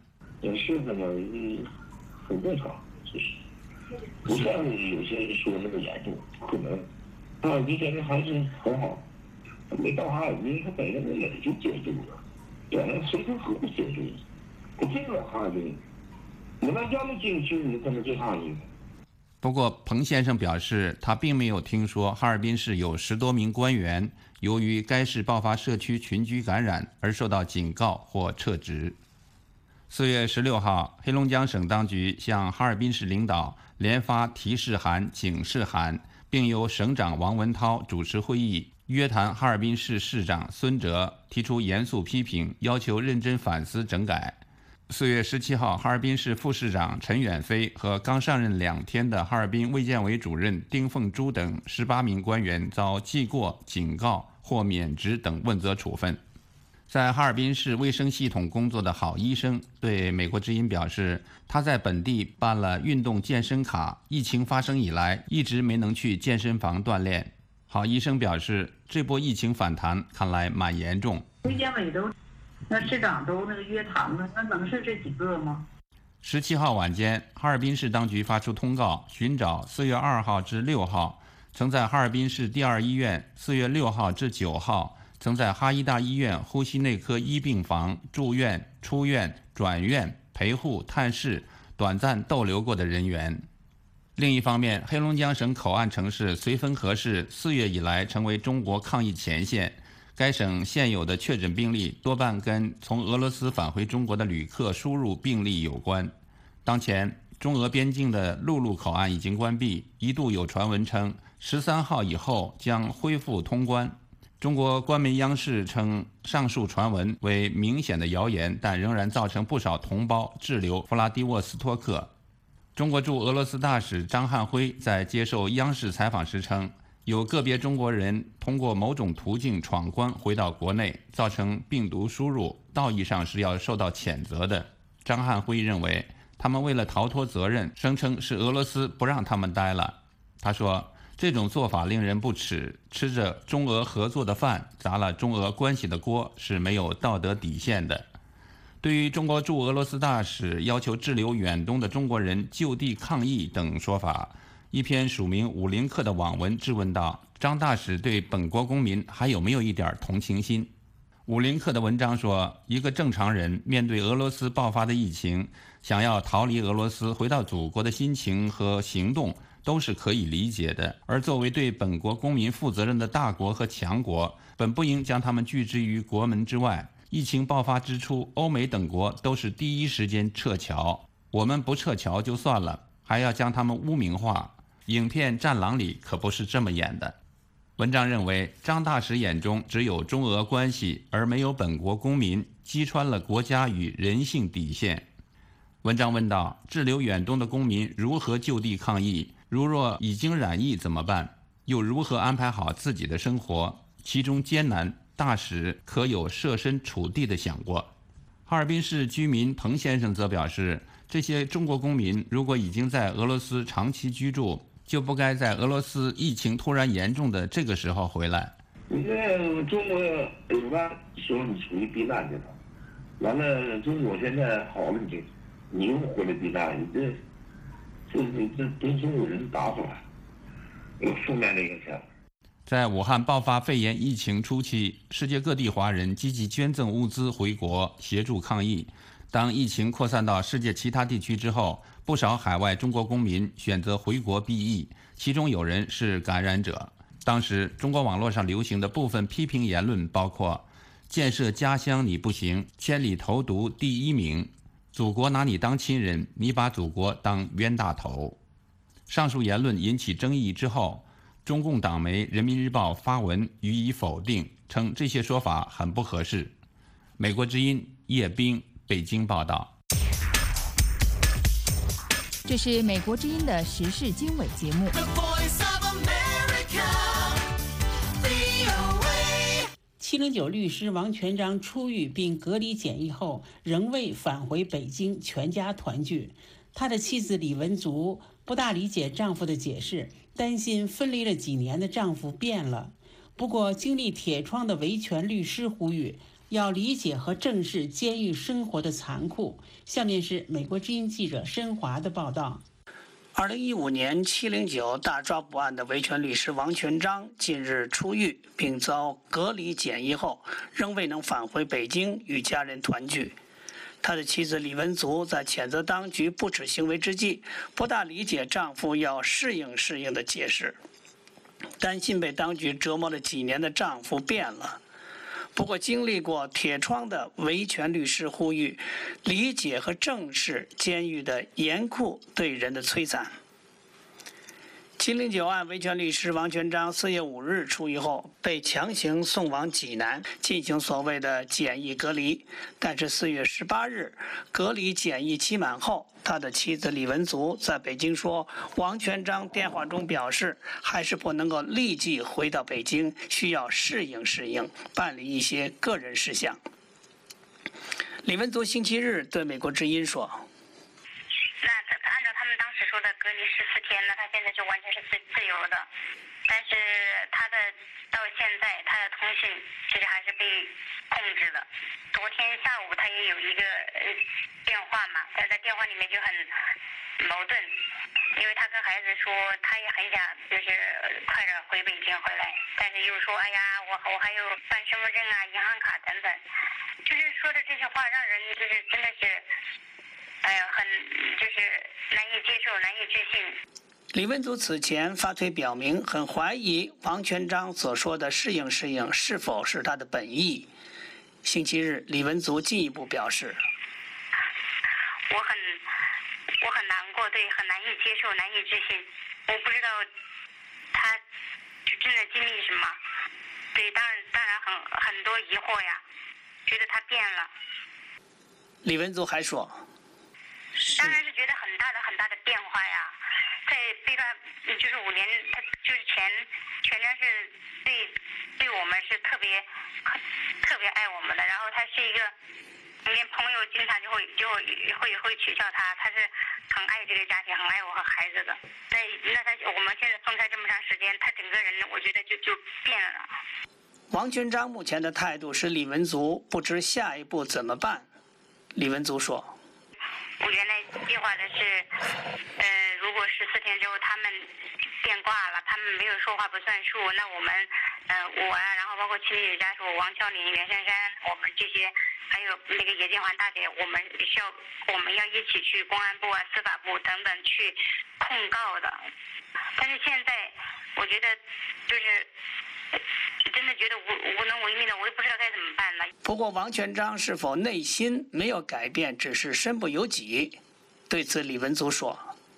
是那个很正常，其实不像有些人说那么严重，可能哈尔滨现在还是很好，没到哈尔滨，他本来那也就接住了，原来绥芬河不接住，不进了哈尔滨，你们要么进去，你可能就哈尔滨。 不过，彭先生表示，他并没有听说哈尔滨市有10多名官员由于该市爆发社区群居感染而受到警告或撤职。4月16号，黑龙江省当局向哈尔滨市领导连发提示函、警示函，并由省长王文涛主持会议，约谈哈尔滨市市长孙哲，提出严肃批评，要求认真反思整改。4月17号，哈尔滨市副市长陈远飞和刚上任2天的哈尔滨卫健委主任丁凤珠等18名官员遭记过、警告或免职等问责处分。在哈尔滨市卫生系统工作的郝医生对美国之音表示，他在本地办了运动健身卡，疫情发生以来一直没能去健身房锻炼。郝医生表示，这波疫情反弹看来蛮严重。 卫健委都那市长都那个约谈了，那能是这几个吗 ？17号晚间，哈尔滨市当局发出通告，寻找4月2号至6号曾在哈尔滨市第2医院4月6号至9号曾在哈医大医院呼吸内科一病房住院、出院、转院、陪护、探视、短暂逗留过的人员。另一方面，黑龙江省口岸城市绥芬河市4月以来成为中国抗疫前线。该省现有的确诊病例多半跟从俄罗斯返回中国的旅客输入病例有关。当前，中俄边境的陆路口岸已经关闭，一度有传闻称13号以后将恢复通关。中国官媒央视称上述传闻为明显的谣言，但仍然造成不少同胞滞留弗拉迪沃斯托克。中国驻俄罗斯大使张汉辉在接受央视采访时称，有个别中国人通过某种途径闯关回到国内，造成病毒输入，道义上是要受到谴责的。张汉辉认为，他们为了逃脱责任，声称是俄罗斯不让他们待了。他说，这种做法令人不齿，吃着中俄合作的饭，砸了中俄关系的锅，是没有道德底线的。对于中国驻俄罗斯大使要求滞留远东的中国人就地抗议等说法，一篇署名武林客的网文质问道：张大使对本国公民还有没有一点同情心？武林客的文章说，一个正常人面对俄罗斯爆发的疫情，想要逃离俄罗斯回到祖国的心情和行动都是可以理解的，而作为对本国公民负责任的大国和强国，本不应将他们拒之于国门之外。疫情爆发之初，欧美等国都是第一时间撤侨，我们不撤侨就算了，还要将他们污名化。影片《战狼》里可不是这么演的。文章认为，张大使眼中只有中俄关系，而没有本国公民，击穿了国家与人性底线。文章问道：滞留远东的公民如何就地抗疫？如若已经染疫怎么办？又如何安排好自己的生活？其中艰难，大使可有设身处地地想过？哈尔滨市居民彭先生则表示，这些中国公民如果已经在俄罗斯长期居住，就不该在俄罗斯疫情突然严重的这个时候回来。 你这中国有吧说你属于避难去了，完了中国现在好了，你又回来避难，你这对中国人打出来，有负面的影响。 在武汉爆发肺炎疫情初期，世界各地华人积极捐赠物资回国协助抗疫。当疫情扩散到世界其他地区之后，不少海外中国公民选择回国避疫，其中有人是感染者。当时中国网络上流行的部分批评言论包括：建设家乡你不行，千里投毒第一名；祖国拿你当亲人，你把祖国当冤大头。上述言论引起争议之后，中共党媒《人民日报》发文予以否定，称这些说法很不合适。美国之音叶冰北京报道。 这是美国之音的时事经纬节目。 709律师王全章出狱并隔离检疫后，仍未返回北京全家团聚。他的妻子李文竹不大理解丈夫的解释，担心分离了几年的丈夫变了。不过，经历铁窗的维权律师呼吁， 要理解和正视监狱生活的残酷。下面是美国之音记者申华的报道。 2015年709大抓捕案的维权律师王全璋近日出狱，并遭隔离检疫后，仍未能返回北京与家人团聚。他的妻子李文足在谴责当局不耻行为之际，不大理解丈夫要适应的解释，担心被当局折磨了几年的丈夫变了。不过，经历过铁窗的维权律师呼吁，理解和正视监狱的严酷对人的摧残。709案维权律师王全璋4月5日出狱后，被强行送往济南进行所谓的检疫隔离。但是4月18日，隔离检疫期满后，他的妻子李文足在北京说，王全璋电话中表示，还是不能够立即回到北京，需要适应，办理一些个人事项。李文足星期日对美国之音说。 说的隔离14天呢，他现在就完全是自由的，但是他的到现在他的通信其实还是被控制的。昨天下午他也有一个电话嘛，但在电话里面就很矛盾，因为他跟孩子说他也很想就是快点回北京回来，但是又说哎呀我还有办身份证啊、银行卡等等，就是说的这些话让人就是真的是。很就是难以接受、难以置信。 李文足此前发推表明，很怀疑王全璋所说的适应是否是他的本意。星期日，李文足进一步表示：“ 我很难过，对，很难以接受、难以置信。我不知道他就正在经历什么。对，当然很多疑惑呀，觉得他变了。” 李文足还说。 当然是觉得很大的变化呀，在被抓就是5年，他就是前段是对我们是特别爱我们的，然后他是一个连朋友经常就会取笑他，他是很爱这个家庭，很爱我和孩子的。我们现在分开这么长时间，他整个人我觉得就变了。 王全璋目前的态度使李文足不知下一步怎么办。李文足说。 我原来计划的是，如果14天之后他们变卦了，他们没有说话不算数，那我们，我呀，然后包括亲戚家属王峭林、袁姗姗，我们这些，还有那个叶建环大姐，我们要一起去公安部啊、司法部等等去控告的。但是现在，我觉得就是真的觉得无能为力的，我也不知道该怎么办了。 不过，王全璋是否内心没有改变，只是身不由己？对此，李文足说：“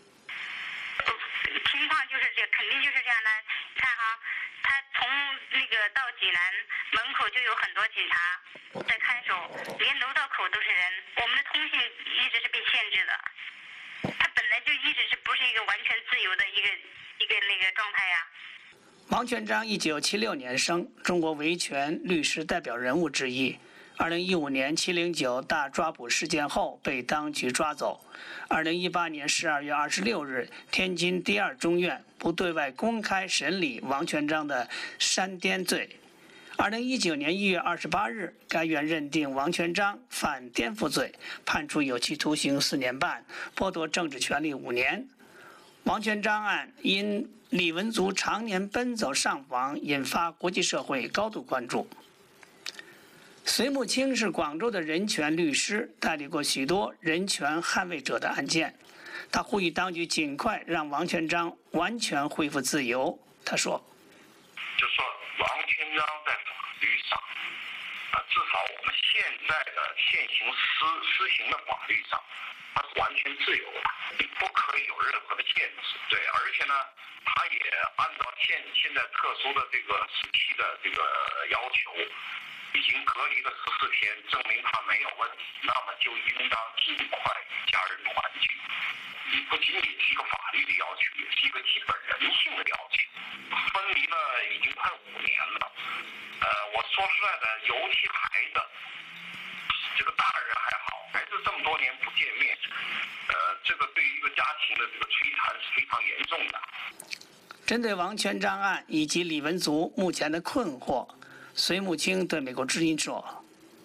情况就是肯定就是这样的。你看哈，他从那个到济南门口就有很多警察在看守，连楼道口都是人。我们的通信一直是被限制的，他本来就一直是不是一个完全自由的一个那个状态呀。” 王全璋1976年生，中国维权律师代表人物之一。2015年709大抓捕事件后被当局抓走。2018年12月26日，天津第2中院不对外公开审理王全璋的煽颠罪。2019年1月28日，该院认定王全璋犯颠覆罪，判处有期徒刑4年半，剥夺政治权利5年。王全璋案因李文足常年奔走上访，引发国际社会高度关注。隋木青是广州的人权律师，代理过许多人权捍卫者的案件。他呼吁当局尽快让王全璋完全恢复自由。他说：“ 就说王全璋在法律上，至少我们现在的现行施行的法律上，他是完全自由的，不可以有任何的限制。对，而且呢，他也按照现在特殊的这个时期的这个要求。”已经隔离了14天，证明他没有问题，那么就应当尽快与家人团聚。不仅仅是一个法律的要求，也是一个基本人性的要求。分离了已经快5年了，我说实在的，尤其孩子，这个大人还好，孩子这么多年不见面，这个对于一个家庭的这个摧残是非常严重的。 针对王全璋案以及李文足目前的困惑，隋木青对美国之音说：“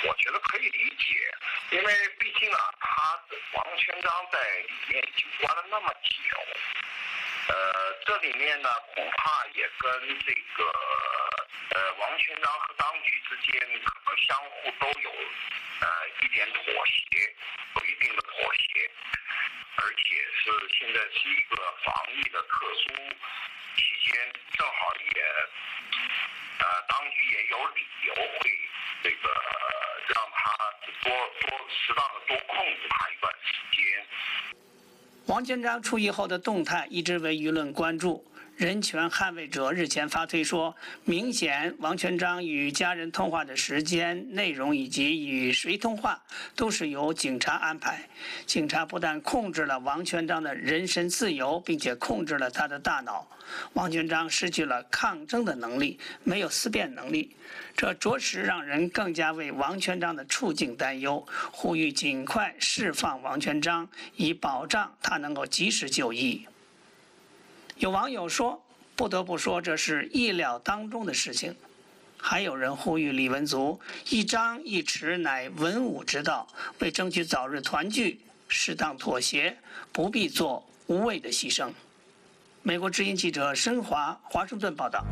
我觉得可以理解，因为毕竟啊，王全璋在里面已经关了那么久，这里面呢恐怕也跟这个王全璋和当局之间可能相互都有一点妥协，有一定的妥协，而且是现在是一个防疫的特殊期间，正好也当局也有理由会这个让他适当的多控制他一段时间。 王全璋出狱后的动态一直为舆论关注。人权捍卫者日前发推说，明显王全璋与家人通话的时间、内容以及与谁通话，都是由警察安排。警察不但控制了王全璋的人身自由，并且控制了他的大脑。王全璋失去了抗争的能力，没有思辨能力，这着实让人更加为王全璋的处境担忧，呼吁尽快释放王全璋，以保障他能够及时就医。有网友说，不得不说这是意料当中的事情。还有人呼吁李文足一张一弛乃文武之道，为争取早日团聚，适当妥协，不必做无谓的牺牲。美国之音记者申华华盛顿报道。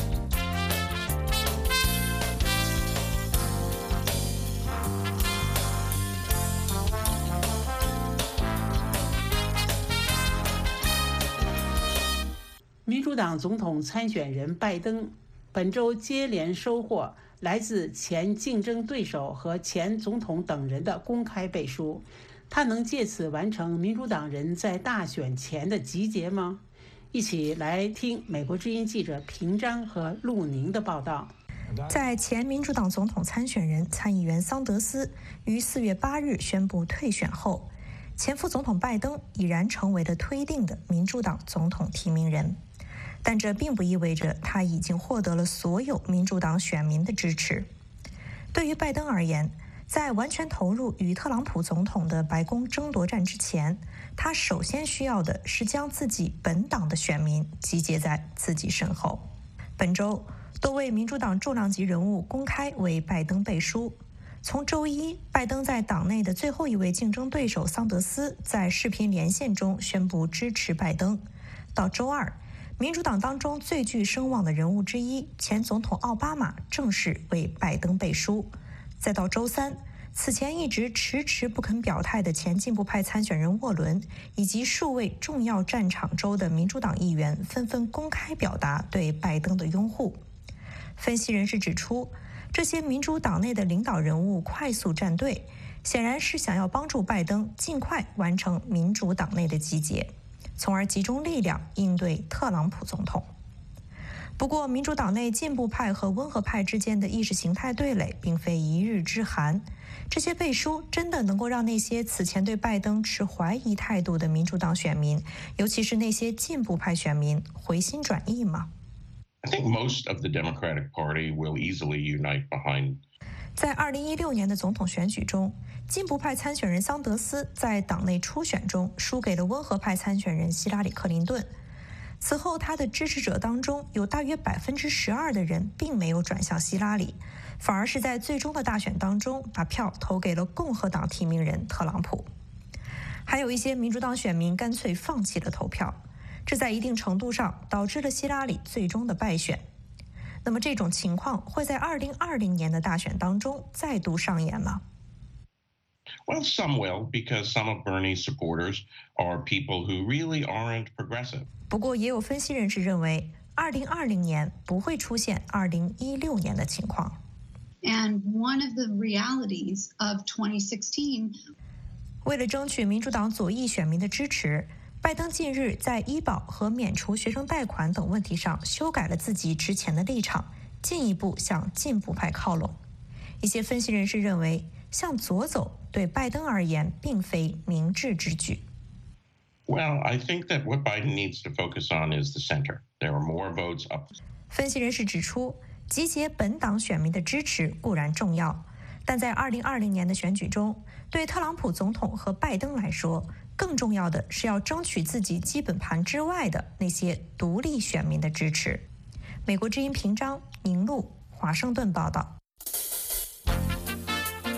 民主党总统参选人拜登本周接连收获来自前竞争对手和前总统等人的公开背书，他能借此完成民主党人在大选前的集结吗？一起来听美国之音记者平章和陆宁的报道。 在前民主党总统参选人参议员桑德斯于4月8日宣布退选后，前副总统拜登已然成为了推定的民主党总统提名人。但这并不意味着他已经获得了所有民主党选民的支持。对于拜登而言，在完全投入与特朗普总统的白宫争夺战之前，他首先需要的是将自己本党的选民集结在自己身后。本周，多位民主党重量级人物公开为拜登背书。从周一，拜登在党内的最后一位竞争对手桑德斯在视频连线中宣布支持拜登，到周二，民主党当中最具声望的人物之一，前总统奥巴马正式为拜登背书。再到周三，此前一直迟迟不肯表态的前进步派参选人沃伦，以及数位重要战场州的民主党议员纷纷公开表达对拜登的拥护。分析人士指出，这些民主党内的领导人物快速站队，显然是想要帮助拜登尽快完成民主党内的集结，从而集中力量应对特朗普总统。不过，民主党内进步派和温和派之间的意识形态对垒并非一日之寒。这些背书真的能够让那些此前对拜登持怀疑态度的民主党选民，尤其是那些进步派选民，回心转意吗？ I think most of the Democratic Party will easily unite behind. 在2016年的总统选举中，进步派参选人桑德斯在党内初选中输给了温和派参选人希拉里·克林顿。此后，他的支持者当中有大约12%的人并没有转向希拉里，反而是在最终的大选当中把票投给了共和党提名人特朗普。还有一些民主党选民干脆放弃了投票，这在一定程度上导致了希拉里最终的败选。那么这种情况会在2020年的大选当中再度上演吗？ Well, some will, because some of Bernie's supporters are people who really aren't progressive. 不过，也有分析人士认为，2020年不会出现2016年的情况。 And one of the realities of 2016. 为了争取民主党左翼选民的支持，拜登近日在医保和免除学生贷款等问题上修改了自己之前的立场，进一步向进步派靠拢。一些分析人士认为，向左走对拜登而言并非明智之举。 Well, I think that what Biden needs to focus on is the center. There are more votes up. 分析人士指出，集结本党选民的支持固然重要，但在2020年的选举中，对特朗普总统和拜登来说，更重要的是要争取自己基本盘之外的那些独立选民的支持。美国之音平章，宁路，华盛顿报道。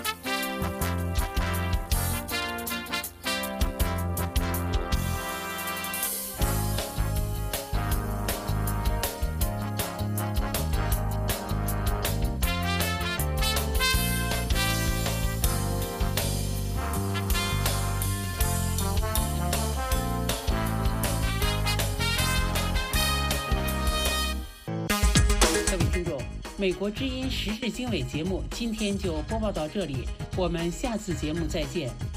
美国之音时事经纬节目今天就播报到这里，我们下次节目再见。